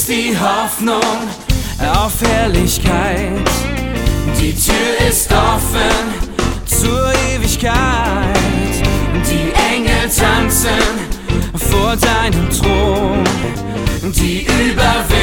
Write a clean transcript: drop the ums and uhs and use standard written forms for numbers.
bist die Hoffnung auf Herrlichkeit. Die Tür ist offen zur Ewigkeit. Die Engel tanzen vor deinem Thron. Die Überwindung